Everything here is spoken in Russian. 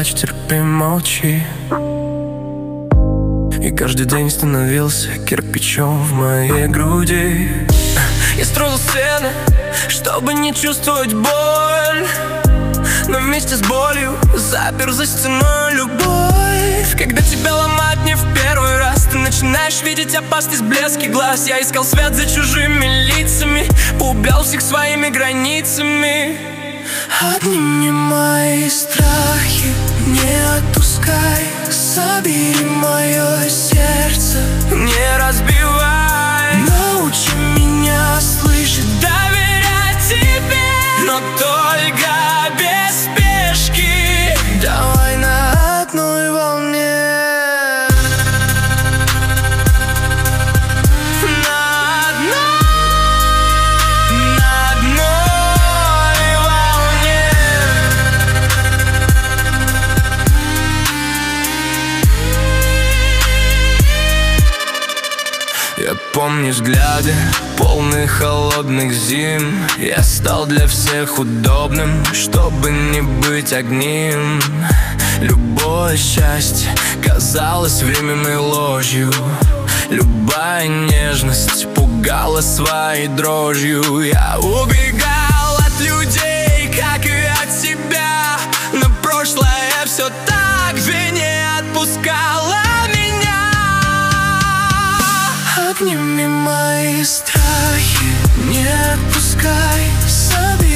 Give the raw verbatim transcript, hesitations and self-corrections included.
плачь, терпи, молчи. И каждый день становился кирпичом в моей груди. Я строил стены, чтобы не чувствовать боль, но вместе с болью запер за стеной любовь. Когда тебя ломать не в первый раз, ты начинаешь видеть опасность в блеске глаз. Я искал свет за чужими лицами, поубял всех своими границами. Отними мои страхи, не отпускай, собери мое сердце, не разбивай. Научи меня слышать, доверять тебе, но только без спешки. Давай на одной волне. Я помню взгляды, полные холодных зим. Я стал для всех удобным, чтобы не быть одним. Любое счастье казалось временной ложью. Любая нежность пугала своей дрожью. Я убегал от людей, как и от себя, но прошлое все так же не отпускало меня. Отними мои страхи, не отпускай, собери